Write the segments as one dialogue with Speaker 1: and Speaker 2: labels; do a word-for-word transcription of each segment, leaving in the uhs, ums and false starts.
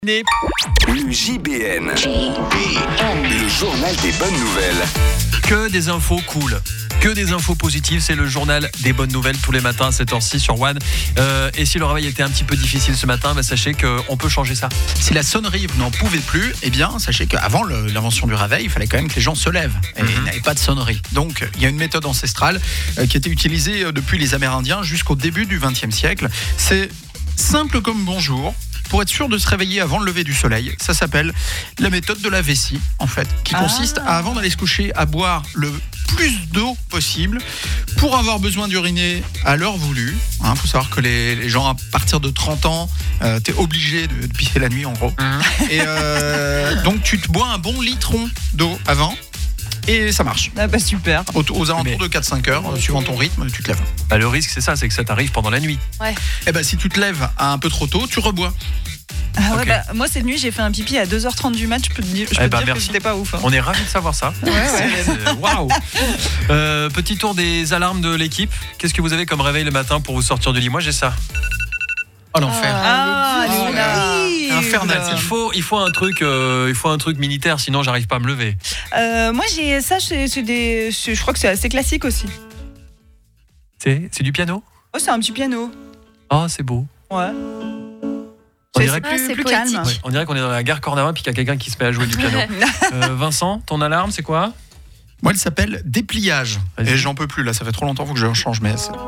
Speaker 1: Le J B N, le journal des bonnes nouvelles.
Speaker 2: Que des infos cool, que des infos positives, c'est le journal des bonnes nouvelles tous les matins à cette heure-ci sur One. Euh, et si le réveil était un petit peu difficile ce matin, bah sachez qu'on peut changer ça.
Speaker 3: Si la sonnerie n'en pouvait plus, eh bien, sachez qu'avant le, l'invention du réveil, il fallait quand même que les gens se lèvent et mm-hmm. n'avaient pas de sonnerie. Donc, il y a une méthode ancestrale euh, qui a été utilisée euh, depuis les Amérindiens jusqu'au début du vingtième siècle. C'est simple comme bonjour. Pour être sûr de se réveiller avant le lever du soleil, ça s'appelle la méthode de la vessie, en fait, qui consiste à, avant d'aller se coucher, à boire le plus d'eau possible pour avoir besoin d'uriner à l'heure voulue. Il hein, faut savoir que les, les gens à partir de trente ans, euh, t'es obligé de, de pisser la nuit, en gros. Mmh. Et euh, donc tu te bois un bon litron d'eau avant. Et ça marche.
Speaker 4: Ah bah super.
Speaker 3: Aux, aux alentours de quatre à cinq heures, suivant ton rythme, tu te lèves.
Speaker 2: Bah le risque, c'est ça, c'est que ça t'arrive pendant la nuit.
Speaker 4: Ouais.
Speaker 3: Et bah si tu te lèves un peu trop tôt, tu rebois.
Speaker 4: Ah ouais,
Speaker 2: okay.
Speaker 4: bah, moi cette nuit j'ai fait un pipi à deux heures trente du match, je peux te dire, je peux
Speaker 2: eh bah,
Speaker 4: te dire
Speaker 2: merci.
Speaker 4: que c'était pas ouf. Hein.
Speaker 2: On est ravis de savoir ça.
Speaker 4: Ouais, ouais.
Speaker 2: Waouh. euh, Petit tour des alarmes de l'équipe. Qu'est-ce que vous avez comme réveil le matin pour vous sortir du lit? Moi j'ai ça.
Speaker 3: Oh l'enfer.
Speaker 4: Ah,
Speaker 3: oh,
Speaker 4: oh là.
Speaker 3: Infernal.
Speaker 2: Il faut, il faut un truc, euh, il faut un truc militaire, sinon j'arrive pas à me lever.
Speaker 4: Euh, moi j'ai ça, c'est, c'est des, c'est, je crois que c'est assez classique aussi.
Speaker 2: C'est, c'est du piano?
Speaker 4: Oh c'est un petit piano.
Speaker 2: Oh c'est beau.
Speaker 4: Ouais.
Speaker 2: On
Speaker 4: c'est,
Speaker 2: dirait,
Speaker 4: c'est plus,
Speaker 5: ah, c'est
Speaker 4: plus
Speaker 5: poétique.
Speaker 4: calme.
Speaker 2: ouais, on dirait qu'on est dans la gare Cornavin puis qu'il y a quelqu'un qui se met à jouer du piano. euh, Vincent, ton alarme c'est quoi?
Speaker 3: Moi elle s'appelle dépliage.
Speaker 2: Vas-y.
Speaker 3: Et j'en peux plus là, ça fait trop longtemps faut que je change. Mais c'est...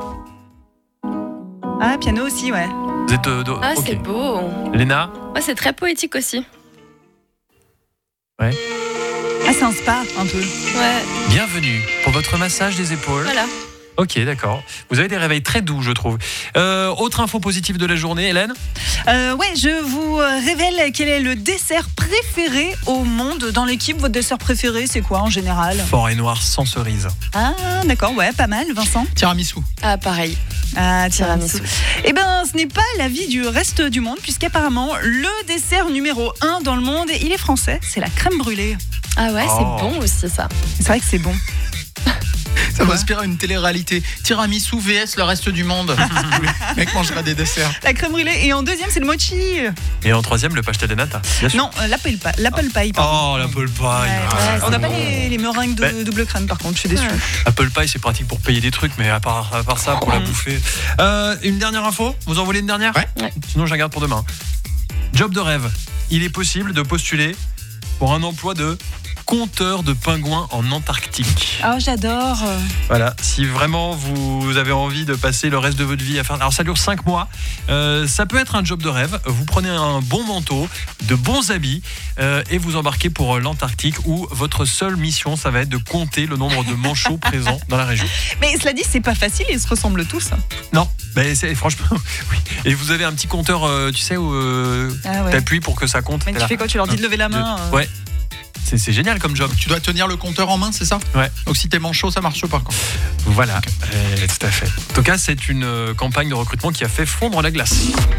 Speaker 4: Ah piano aussi ouais.
Speaker 2: Vous êtes euh, de...
Speaker 5: Ah,
Speaker 2: okay.
Speaker 5: c'est beau.
Speaker 2: Léna?
Speaker 5: Ouais, c'est très poétique aussi.
Speaker 2: Ouais.
Speaker 4: Ah c'est un spa un peu.
Speaker 5: Ouais,
Speaker 2: Bienvenue pour votre massage des épaules.
Speaker 5: voilà.
Speaker 2: Ok, d'accord. Vous avez des réveils très doux, je trouve. Euh, autre info positive de la journée, Hélène?
Speaker 4: Euh, ouais, je vous révèle quel est le dessert préféré au monde dans l'équipe. Votre dessert préféré, c'est quoi en général?
Speaker 2: Fort et noir sans cerise.
Speaker 4: Ah, d'accord, ouais, pas mal, Vincent.
Speaker 3: Tiramisu.
Speaker 5: Ah, pareil.
Speaker 4: Ah, tiramisu.
Speaker 5: Tiramisu.
Speaker 4: Eh ben, ce n'est pas l'avis du reste du monde, puisqu'apparemment, le dessert numéro un dans le monde, il est français, c'est la crème brûlée.
Speaker 5: Ah ouais,
Speaker 2: Oh.
Speaker 5: c'est bon aussi ça.
Speaker 4: C'est vrai que c'est bon.
Speaker 3: Ça m'inspire à une télé-réalité. Tiramisu vs le reste du monde. Le mec mangera des desserts.
Speaker 4: La crème brûlée. Et en deuxième, c'est le mochi.
Speaker 2: Et en troisième, le pastel de nata. Bien sûr.
Speaker 4: Non, euh, l'apple pie. L'apple pie, pardon.
Speaker 2: Oh, l'apple pie.
Speaker 4: Ouais,
Speaker 2: Ah,
Speaker 4: ouais, on n'a pas
Speaker 2: bon.
Speaker 4: les, les meringues de
Speaker 2: Ben,
Speaker 4: double crème, par contre, je suis déçue.
Speaker 5: Ouais.
Speaker 2: Apple pie, c'est pratique pour payer des trucs, mais à part, à part ça, pour la bouffer. Euh, une dernière info? Vous en voulez une dernière?
Speaker 3: Ouais.
Speaker 5: Ouais.
Speaker 2: Sinon, je la garde pour demain. Job de rêve. Il est possible de postuler pour un emploi de compteur de pingouins en Antarctique.
Speaker 4: Oh, j'adore.
Speaker 2: Voilà, si vraiment vous avez envie de passer le reste de votre vie à faire... Alors ça dure cinq mois, euh, ça peut être un job de rêve. Vous prenez un bon manteau, de bons habits euh, et vous embarquez pour l'Antarctique où votre seule mission, ça va être de compter le nombre de manchots présents dans la région.
Speaker 4: Mais cela dit, c'est pas facile, ils se ressemblent tous.
Speaker 2: Non, mais c'est, franchement, oui. Et vous avez un petit compteur, euh, tu sais, où euh,
Speaker 4: Ah ouais.
Speaker 2: t'appuies pour que ça compte.
Speaker 4: Mais
Speaker 2: T'es
Speaker 4: tu
Speaker 2: là.
Speaker 4: fais quoi? Tu leur dis de lever la main euh...
Speaker 2: Ouais, c'est, c'est génial comme job.
Speaker 3: Tu dois tenir le compteur en main, c'est ça?
Speaker 2: Ouais.
Speaker 3: Donc si t'es manchot, ça marche pas. Quoi.
Speaker 2: Voilà, euh, tout à fait. En tout cas, c'est une euh, campagne de recrutement qui a fait fondre la glace.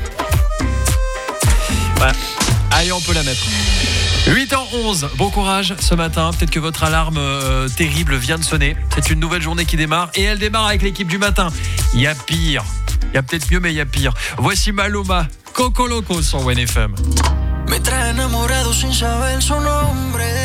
Speaker 2: Voilà. Allez, on peut la mettre. huit heures onze, bon courage ce matin. Peut-être que votre alarme euh, terrible vient de sonner. C'est une nouvelle journée qui démarre et elle démarre avec l'équipe du matin. Il y a pire. Il y a peut-être mieux, mais il y a pire. Voici Maluma, Coco Loco sur One F M.
Speaker 6: Me trae enamorado sin saber su nombre.